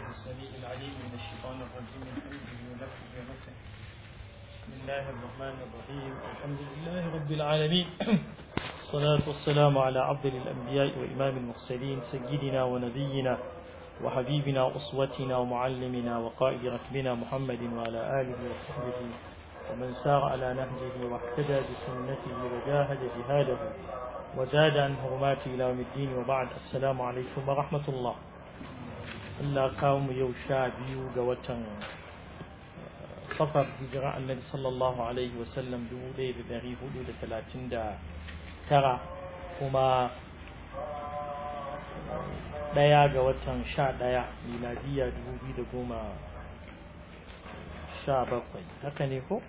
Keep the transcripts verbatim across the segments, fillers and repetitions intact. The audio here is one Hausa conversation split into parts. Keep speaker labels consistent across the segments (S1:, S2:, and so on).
S1: السميع العليم من الشيطان الرجيم من حمده ونفخه ونفخه. بسم الله الرحمن الرحيم. الحمد لله رب العالمين. الصلاة والسلام على عبد الأنبياء وإمام المرسلين سيدنا ونبينا وحبيبنا وأسوتنا ومعلمنا وقائد ركبنا محمد وعلى آله وصحبه ومن سار على نهجه واهتدى بسنته وجاهد جهاده وزاد عن حرمات إلى يوم الدين وبعد. السلام عليكم ورحمة الله. Allah kawo mu yau sha biyu ga watan safar hijira annabi sallallahu alaihi wasallam dubu ɗaya da ɗari hudu da talatin da tara kuma ɗaya ga watan sha ɗaya miladiya dubu biyu da goma sha bakwai. Haka ne ko?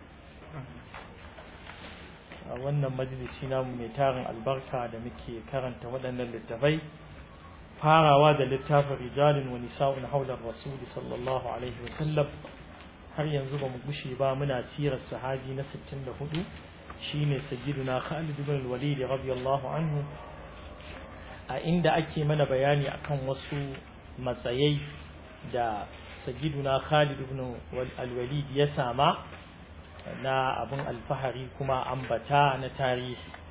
S1: A wannan majalisi namu mai tarin albarka da muke karanta waɗannan littafai, farawa da littafin rijalin wa nisa'un haular rasuli sallallahu alaihi wasallam, har yanzu ba mu gushe ba muna sirar sahabi na sittin da hudu shine sayyiduna Khalid ibn al-Walid radiyallahu anhu, a inda ake mana bayani akan wasu matsayai da sayyiduna Khalid ibn al-Walid ya sama na abin alfahari kuma ambata na tarihi.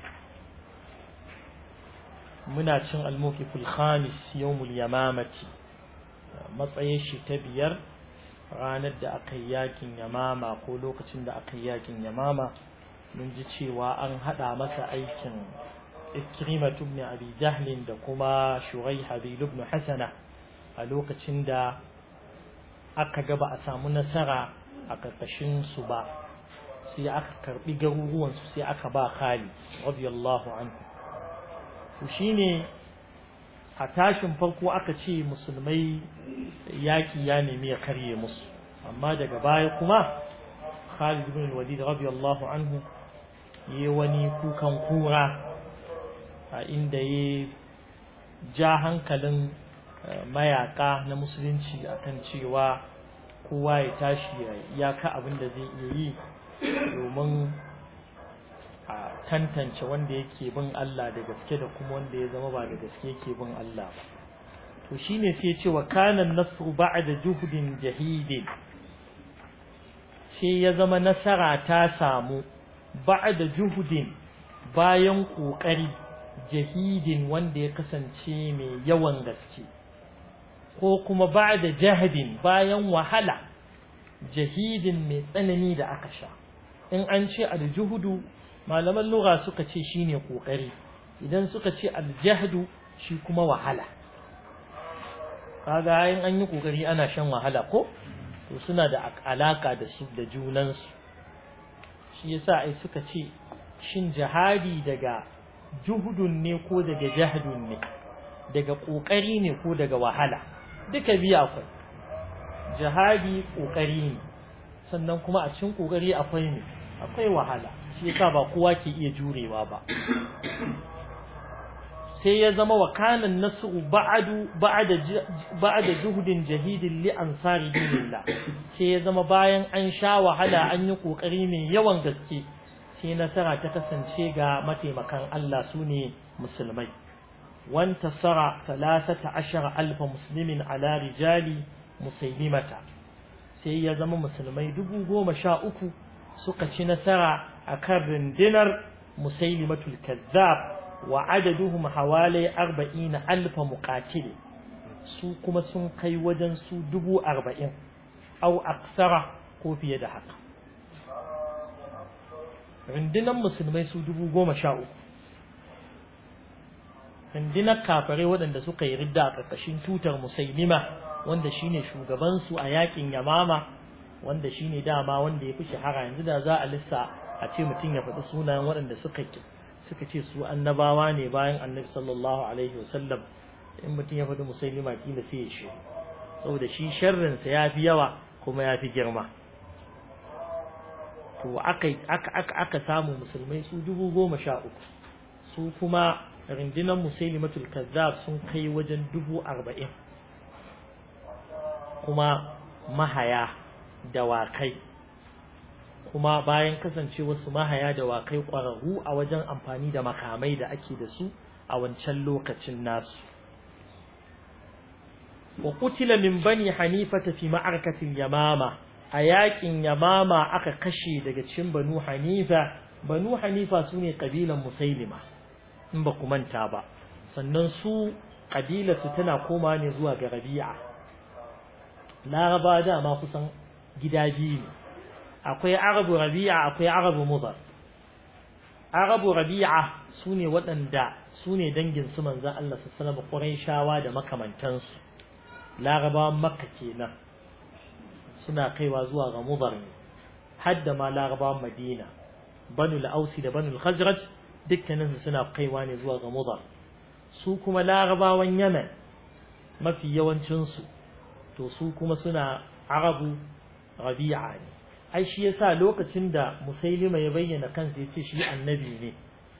S1: muna cin al-mawqiful khamis yawmul yamamati, matsayin shi ta biyar ranar da aka yi yakin yamama ko lokacin da aka yi yakin yamama. Mun ji cewa an hada masa aikin Ikrimah ibn Abi Jahl da kuma Shuraihabil ibn Hasana a lokacin da aka ga ba a samu nasara a karkashin su ba, sai aka karbi garuruwan su sai aka ba Khalid radiyallahu anhu. to shine a tashin farko aka ce musulmai yaki ya nemi ya karye musu, amma daga baya kuma Khalid ibn al-Walid radiyallahu anhu yayi wani kukan kura a inda ya ja hankalin mayaka na musulunci akan cewa kowa ya tashi ya ka abin da zai iya yi domin a tantance wanda yake bin Allah da gaske da kuma wanda ya zama ba da gaske yake bin Allah ba. To shine sai ya ce wa kana an-nasru ba'da juhdin jahidin, sai ya zama nasara ta samu ba'da juhdin bayan kokari jahidin wanda ya kasance mai yawan gaske, ko kuma ba'da jahdin bayan wahala jahidin mai tsanani da aka sha. In an ce al-juhdu malaman lugha suka ce shine kokari, idan suka ce al-jahdu shi kuma wahala. kaga in an yi kokari ana shan wahala ko to suna da alaka da su da junan su. shi yasa ai suka ce shin jihadi daga juhudun ne ko daga jahdun ne, daga kokari ne ko daga wahala? duka biya akwai. jihadi kokari ne, sannan kuma a cikin kokari akwai ne akwai wahala, shi yasa ba kowa ke iya jurewa ba. sai ya zama wa kana an-nasru ba'du ba'da ba'da juhdin jahidin li ansari dinillah, sai ya zama bayan an sha wahala an yi kokari mai yawan gaske, sai nasara ta kasance ga mataimakan Allah sune musulmai. wanta sara thalathata ashara alf muslimin ala rijali musaylimata, sai ya zama musulmai dubu goma sha uku suka ci nasara akan rundunar Musaylimatul Kazzab, wa adaduhum hawali arba'ina alf muqatil, su kuma sun kai wajen su dubu arba'in au aksara ko fiye da haka. rundunar musulmai su dubu goma sha uku, rundunar kafirai waɗanda suka yi ridda a ƙarƙashin tutar Musaylima wanda shine shugaban su a yakin Yamama, wanda shine dama wanda ya fi shahara. Yanzu da za a lissa a ce mutum ya faɗi sunayen waɗanda suka suka ce su annabawa ne bayan Annabi sallallahu alaihi wasallam, in mutum ya faɗi Musaylima kila sai ya shi, saboda shi sharrin sa yafi yawa kuma yafi girma. to aka aka aka aka samu musulmai su dubu goma sha uku, su kuma rundunar Musaylimatul Kazzab sun kai wajen dubu arba'in, kuma mahaya dawakai, kuma bayan kasance wasu mahaya dawakai ƙwararru a wajen amfani da makamai da ake da su a wancan lokacin nasu. wa qutila min bani hanifata fi ma'arakatil yamama a yakin yamama aka kashe daga cikin banu hanifa banu hanifa sune kabilan musailima in ba ku manta ba sannan su kabila su tana koma ne zuwa ga rabi'a laraba da ma kusan gida biyu akwai arabu rabi'a akwai arabu mudar arabu rabi'a sune waɗanda sune dangin su manzon Allah sallallahu alaihi wasallam quraishawa da makamantansu larabawan makka kenan suna kaiwa zuwa ga mudar hadda ma larabawan madina banu al-ausi da banu al-khazraj dukkaninsu suna kaiwa ne zuwa ga mudar su kuma larabawan yaman mafi yawancinsu to su kuma suna arabu rabi'a ne ai shi yasa lokacin da musailima ya bayyana kansa yace shi annabi ne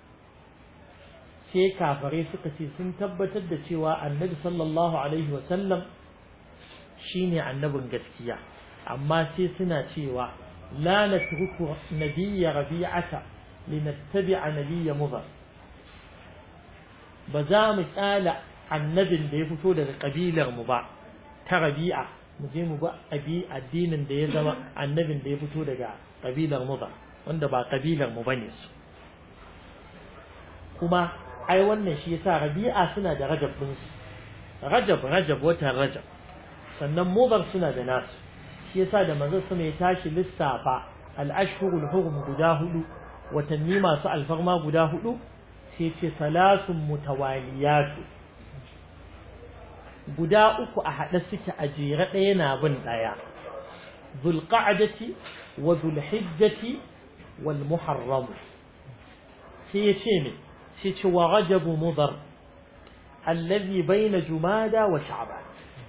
S1: sai kafare suka ce sun tabbatar da cewa annabi sallallahu alaihi wasallam shine annabin gaskiya amma sai suna cewa la natruku nabiyya rabi'ata linattabi'a nabiyya mudar ba za mu tsala annabin da ya fito daga kabilar mu ba ta rabi'a mu je mu ba abi addinin da ya zama annabin da ya fito daga kabilar mu ba wanda ba kabilar mu bane su kuma ai wannan shi yasa rabi'a suna da rajab din su rajab rajab watan rajab sannan mudar suna da nasu shi yasa da manzo sama ya tashi lissafa al-ashhurul hurum guda hudu watanni masu alfarma guda hudu sai ce salasun mutawaliyatu guda uku a hade suke a jere ɗaya na bin ɗaya zulqa'dati wa zulhijjati wal muharram sai ya ce ne sai ce wa rajab mudar alladhi bayna jumada wa sha'ban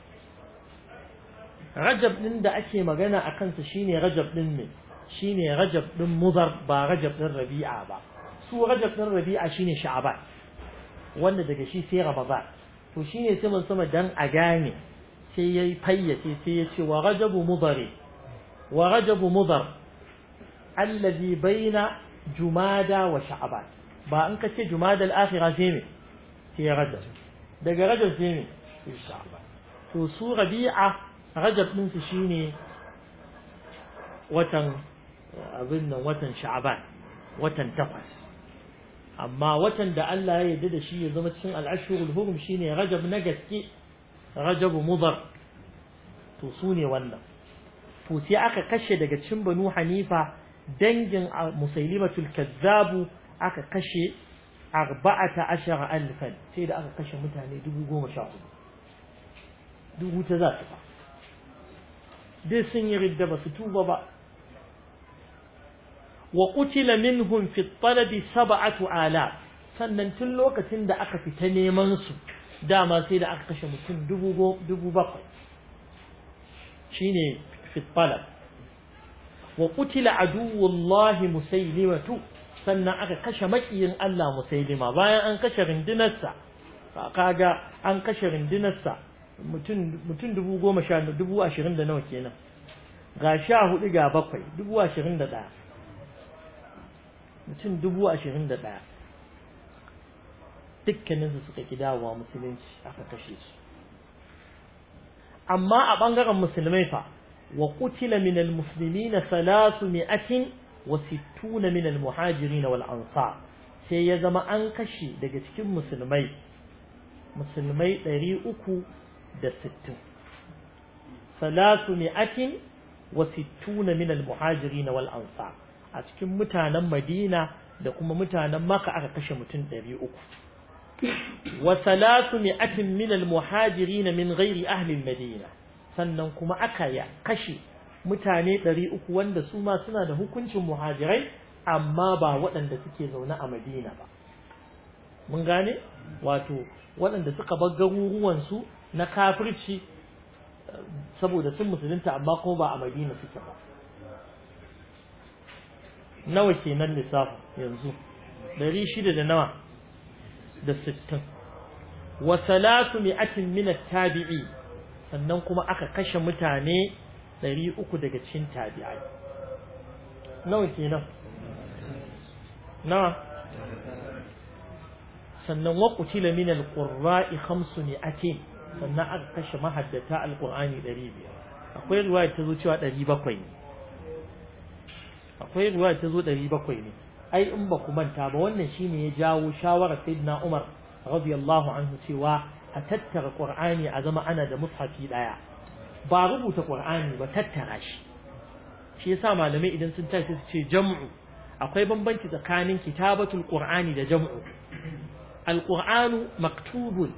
S1: rajab din da ake magana akan sa shine rajab din ne shine rajab din mudar ba rajab din rabi'a ba su rajab din rabi'a shine sha'ban wanda daga shi sai ramadan to shine sai mun sama dan a gane sai yayi fayyace sai ya ce wa rajab mudari wa rajab mudar alladhi baina jumada wa sha'ban ba an kace jumada al-akhirah sai ne sai rajab daga rajab sai ne sai sha'ban to su rabi'a rajab din su shine watan abin nan watan sha'ban watan takwas amma watan da Allah ya yarda da shi ya zama cikin al-ashhurul hurum shine rajab na gaske rajab mudar to sune wannan to sai aka kashe daga cikin banu hanifa dangin musailimatul kazzabu aka kashe arba'ata ashara alfan sai da aka kashe mutane dubu goma sha hudu dubu ta za ta dai sun yi ridda ba su tuba ba wa qutila minhum fi talabi sab'atu alaf sannan tun lokacin da aka fita neman su dama sai da aka kashe mutum dubu dubu bakwai shine fi talab wa qutila aduwullahi musailimatu sannan aka kashe makiyin Allah musailima bayan an kashe rindinarsa kaga an kashe rindinarsa mutum mutum dubu goma sha dubu ashirin da nawa kenan ga sha hudu ga bakwai dubu ashirin da ɗaya mutum dubu ashirin da ɗaya dukkaninsu suka ki dawowa musulunci aka kashe su amma a ɓangaren musulmai fa wa qutila min almuslimina thalathmi'atin wa sittuna min almuhajirin wal ansar sai ya zama an kashe daga cikin musulmai musulmai ɗari uku da sittin thalathmi'atin wa sittuna min almuhajirin wal ansar a cikin mutanen Madina da kuma mutanen Makka aka kashe mutum ɗari uku wa thalathmi'atin min almuhajirin min ghairi ahli almadina sannan kuma aka ya kashe mutane ɗari uku wanda su ma suna da hukuncin muhajirai amma ba waɗanda suke zaune a Madina ba mun gane wato waɗanda suka bar garuruwan su na kafirci saboda sun musulunta amma kuma ba a Madina suke ba nawa kenan lissafi yanzu ɗari shida da nawa da sittin wa thalathmi'atin min at-tabi'i sannan kuma aka kashe mutane ɗari uku daga cikin tabi'ai nawa kenan nawa sannan wa qutila min al-qurra'i khamsumi'atin sannan aka kashe mahaddata alqur'ani ɗari biyar akwai riwaya ta zo cewa ɗari bakwai ne akwai riwaya ta zo ɗari bakwai ne ai in ba ku manta ba wannan shine ya jawo shawarar sayyidina Umar radiyallahu anhu cewa a tattara qur'ani a zama ana da mushafi daya ba rubuta qur'ani ba tattara shi shi yasa malamai idan sun tashi su ce jam'u akwai bambanci tsakanin kitabatul qur'ani da jam'u alqur'anu maktubun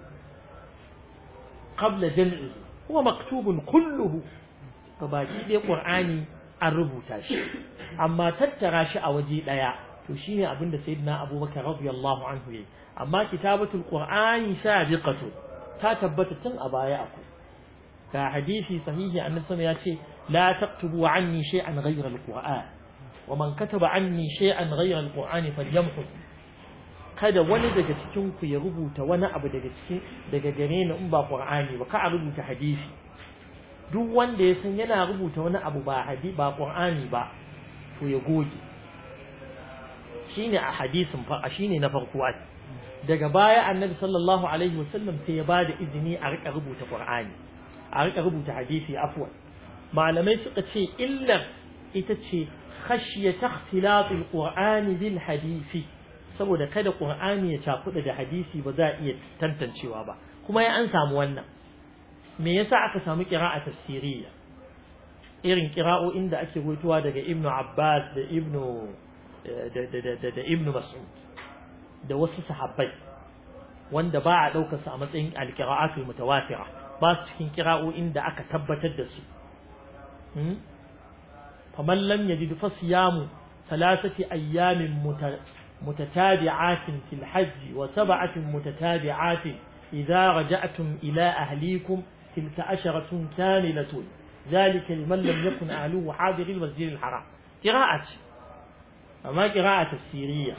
S1: qabla jam'i huwa maktubun kulluhu gabaki dai qur'ani an rubuta shi amma tattara shi a waje daya to shine abinda sayyidina abubakar radiyallahu anhu yayi amma kitabatul qur'ani sabiqatu ta tabbata tun a baya akwai ga hadisi sahihi annabi sallallahu alaihi wasallam yace la taktubu anni shay'an ghayra alquran wa man kataba anni shay'an ghayra alqur'ani falyamhu kada wani daga cikin ku ya rubuta wani abu daga cikin daga gare ni in ba qur'ani ba ka a rubuta hadisi duk wanda ya san yana rubuta wani abu ba hadisi ba qur'ani ba to ya goge shine a hadisin fa shine na farko daga baya annabi sallallahu alaihi wasallam sai ya bada izini a rika rubuta qur'ani a rika rubuta hadisi afwan malamai suka ce illar ita ce khashyata ikhtilat alqur'ani bil hadisi saboda kada qur'ani ya cakuda da hadisi ba za a iya tantancewa ba kuma ya an samu wannan me yasa aka samu qira'a tafsiriyya irin qira'o'in da ake ruwaitowa daga ibnu abbas da ibnu da da da da ibnu mas'ud da wasu sahabbai wanda ba a daukar su a matsayin alqira'atul mutawatira ba su cikin qira'o'in da aka tabbatar da su hmm faman lam yajid fasiyamu thalathati ayyamin mutatabi'atin fil hajj wa sab'atin mutatabi'atin idza raja'tum ila ahlikum tilka asharatun kamilatun ذلك لمن لم يكن أهله حاضر المسجد الحرام قراءة أما قراءة تفسيرية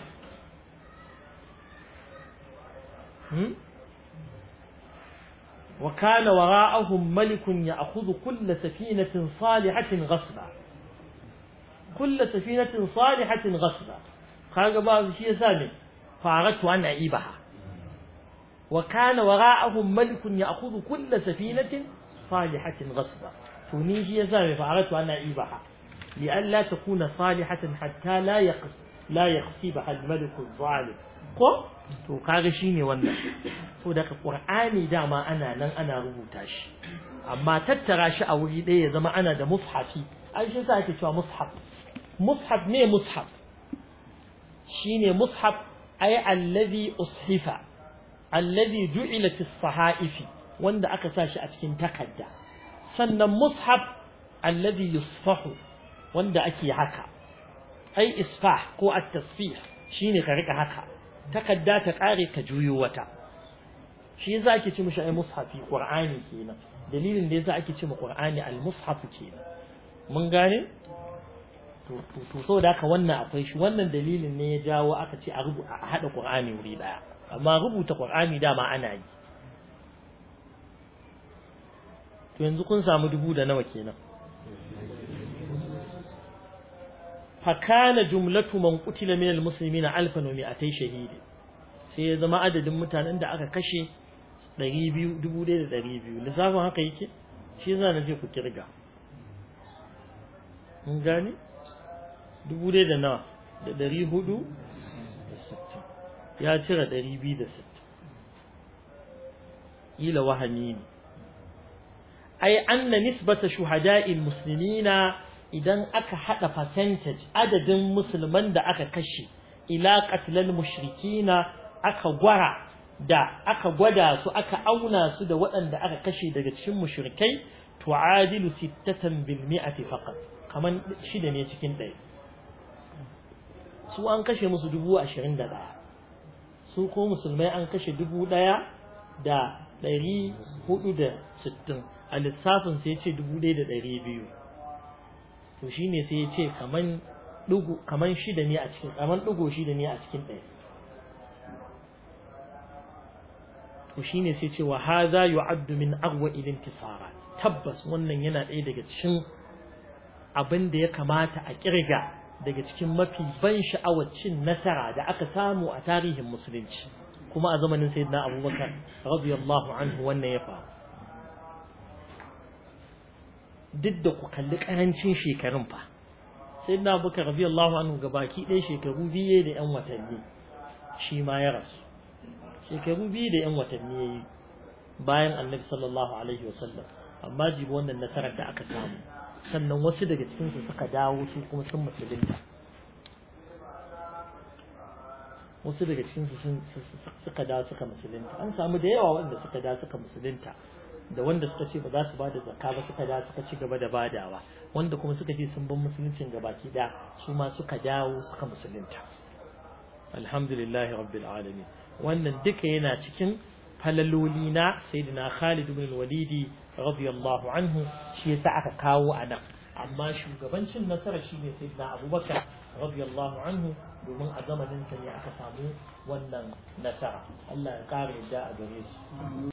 S1: وكان وراءهم ملك يأخذ كل سفينة صالحة غصبا كل سفينة صالحة غصبا قال بعض الشيء سامي فأردت أن أعيبها وكان وراءهم ملك يأخذ كل سفينة صالحة غصبا فنيجي يسامي فأردت أن أعيبها لئلا تكون صالحة حتى لا يقص لا يخسبها الملك الظالم ko to kaga shine wannan so daga qur'ani dama ana nan ana rubuta shi amma tattara shi a wuri ɗaya ya zama ana da mushafi ai shi yasa ake cewa mushaf mushaf ne mushaf shine mushaf ay allazi ushifa allazi ju'ila fi sahaifi wanda aka sa shi a cikin takadda sannan mushaf allazi yusfahu wanda ake haka ai isfah ko at-tasfih shine ka rika haka takadda ta kare ka juyo wata shi yasa ake ce mishi ai mushafi qur'ani kenan dalilin da yasa ake ce mu qur'ani al-mushaf kenan mun gane to to so da haka wannan akwai shi wannan dalilin ne ya jawo aka ce a rubuta a hada qur'ani wuri daya amma rubuta qur'ani dama ana yi to yanzu kun samu dubu da nawa kenan fakana jumlatu man qutila min almuslimina alfan wa mi'atay shahid sai ya zama adadin mutanen da aka kashe ɗari biyu dubu ɗaya da ɗari biyu lissafin haka yake shi yasa na je ku kirga mun gane dubu ɗaya da nawa da ɗari hudu da sittin ya cire ɗari biyu da sittin ila wahani ne ai anna nisbata shuhada'il muslimina idan aka hada percentage adadin musulman da aka kashe ila qatlal mushrikina aka gwara da aka gwada su aka auna su da waɗanda aka kashe daga cikin mushrikai tu'adilu sittatan bil mi'ati faqat kaman shida ne cikin ɗaya su an kashe musu dubu ashirin da ɗaya su ko musulmai an kashe dubu ɗaya da ɗari hudu da sittin a lissafin sai ya ce dubu ɗaya da ɗari biyu to shine sai ya ce kaman dugu kaman shida ne a cikin kaman dugo shida ne a cikin ɗaya to shine sai ya ce wa hadha yu'addu min aqwa al-intisara tabbas wannan yana ɗaya daga cikin abin da ya kamata a kirga daga cikin mafi ban sha'awar cin nasara da aka samu a tarihin musulunci kuma a zamanin sayyidina Abubakar radiyallahu anhu wannan ya faru duk da ku kalli karancin shekarun fa sayyidina Abubakar radiyallahu anhu gabaki ɗaya shekaru biye da ƴan watanni shi ma ya rasu shekaru biyu da ƴan watanni yayi bayan annabi sallallahu alaihi wasallam amma jibi wannan nasarar da aka samu sannan wasu daga cikin su suka dawo su kuma sun musulunta wasu daga cikin su sun suka dawo suka musulunta an samu da yawa wanda suka dawo suka musulunta da wanda suka ce ba za su bada zakka ba suka dawo suka ci gaba da badawa wanda kuma suka ce sun ban musuluncin gabaki da su ma suka dawo suka musulunta alhamdulillahi rabbil alamin wannan duka yana cikin falaloli na sayyidina Khalid ibn al-Walid radiyallahu anhu shi yasa aka kawo anan amma shugabancin nasara shine sayyidina Abubakar radiyallahu anhu domin a zamanin sa ne aka samu wannan nasara Allah ya kare da a gare su